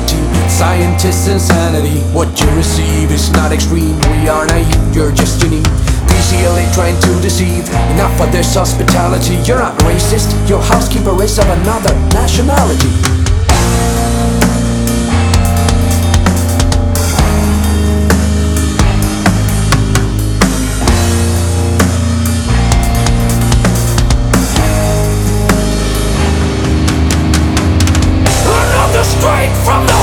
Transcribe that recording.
reality. Scientists' insanity. What you receive is not extreme. We are naive, you're just unique. PCLA trying to deceive. Enough of this hospitality. You're not racist, your housekeeper is of another nationality. Straight from the